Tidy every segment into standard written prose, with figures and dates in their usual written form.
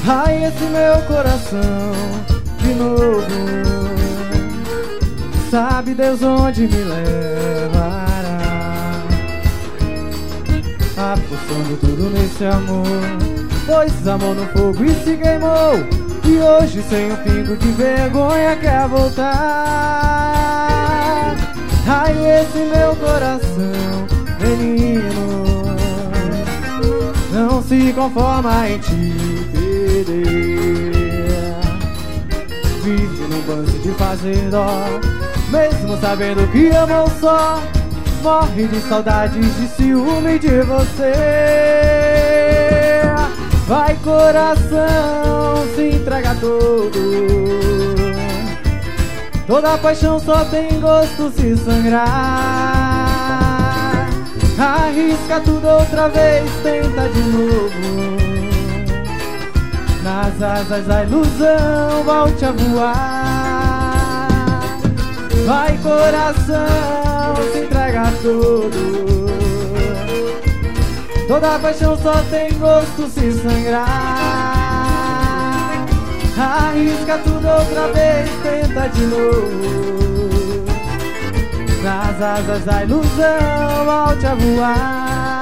Ai, esse meu coração de novo. Sabe Deus onde me levará, apostando tudo nesse amor. Pois amor no fogo e se queimou, e hoje sem um pingo de vergonha quer voltar. Ai, esse meu coração, menino, não se conforma em te perder. Vive num bando de fazer dó, mesmo sabendo que amou só. Morre de saudades, de ciúme de você. Vai coração, se entrega todo. Toda paixão só tem gosto se sangrar. Arrisca tudo outra vez, tenta de novo. Nas asas da ilusão, volte a voar. Vai coração, se entrega todo. Toda paixão só tem gosto se sangrar. Arrisca tudo outra vez, tenta de novo. Nas asas da ilusão, volte a voar.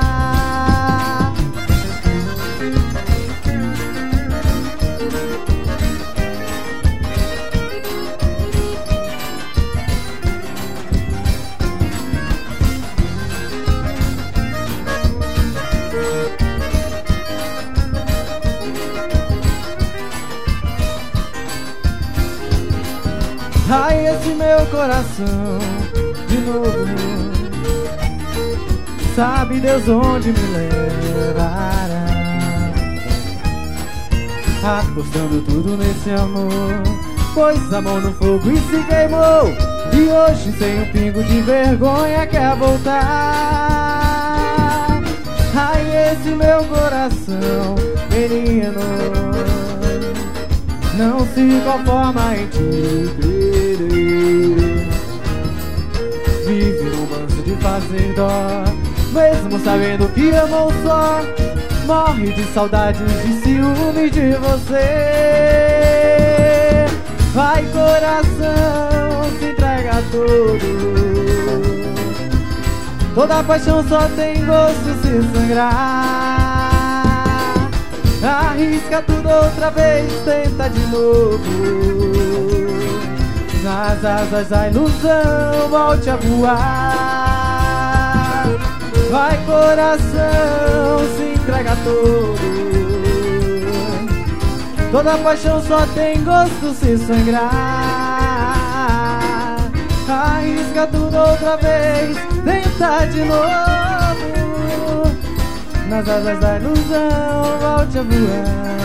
Ai, esse meu coração de novo. Sabe Deus onde me levará, apostando tudo nesse amor. Pois amor no fogo e se queimou, e hoje sem um pingo de vergonha quer voltar. Ai, esse meu coração, menino, não se conforma em te perder. Vive num manso de fazer dó, mesmo sabendo que amou só. Morre de saudades, de ciúme de você. Vai coração, se entrega todo. Toda paixão só tem gosto se sangrar. Arrisca tudo outra vez, tenta de novo. Nas asas da ilusão, volte a voar. Vai coração, se entrega todo. Toda paixão só tem gosto se sangrar. Arrisca tudo outra vez, tenta de novo. Nas asas da ilusão, volte a voar.